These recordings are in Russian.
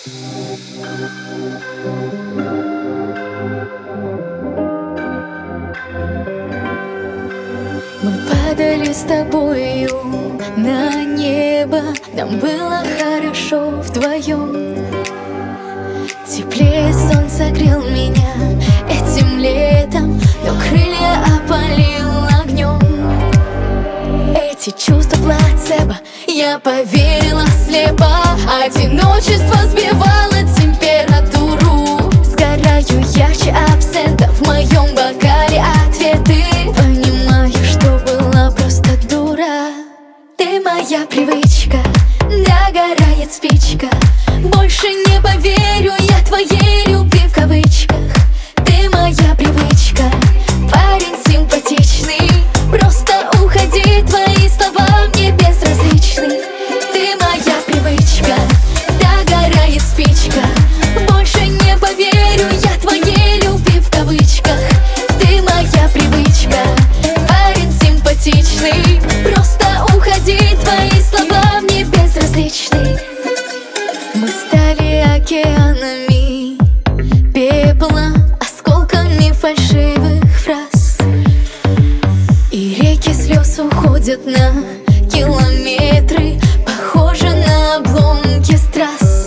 Мы падали с тобою на небо, нам было хорошо вдвоем. Теплее солнце грел меня этим летом, но крылья опалил огнем. Эти чувства плацебо, я поверила слепо. Одиночество сбивало температуру. Сгораю ярче абсента в моем бокале ответы. Понимаю, что была просто дура. Ты моя привычка, догорает спичка. Больше не поверю я твоей любви в кавычках. Ты моя привычка, парень симпатичный. Просто уходи, твои слова мне безразличны. Ты моя привычка, догорает спичка. Больше не поверю я твоей любви в кавычках. Ты моя привычка, парень симпатичный. Просто уходи, твои слова мне безразличны. Мы стали океанами пепла, осколками фальшивых фраз. И реки слез уходят на километры, похожи на обломки страз.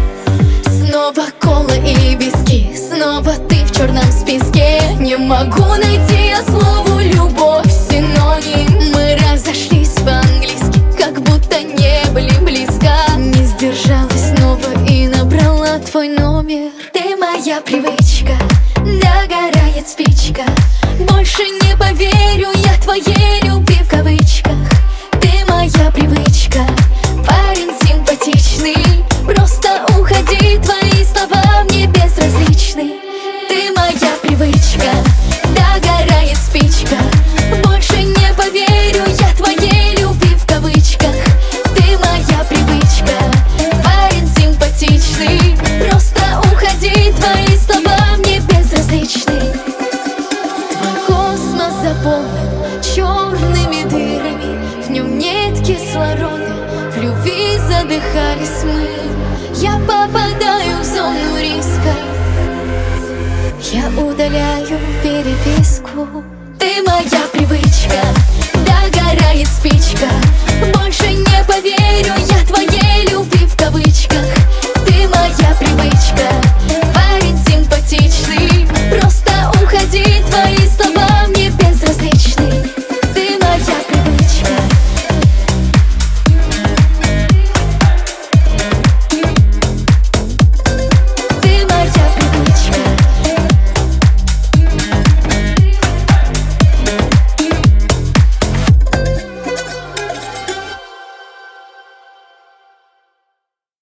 Снова кола и виски, снова ты в черном списке. Не могу найти я слову любовь синоним. Мы разошлись по-английски, как будто не были близко. Не сдержалась снова и набрала твой номер. Ты моя привычка, догорает спичка. Больше не поверю я твоей любви в кавычках. Ты моя привычка, парень симпатичный. Просто уходи, твои слова мне безразличны. Ты моя привычка, догорает спичка. Больше не поверю я твоей любви в кавычках. Ты моя привычка, парень симпатичный. Просто уходи, твои слова мне безразличны. Твой космос заполнен черными дырами. В нем нет кислорода, в любви задыхались мы. Я попадаю в зону риска, я удаляю переписку. Ты моя привычка, догорает спичка.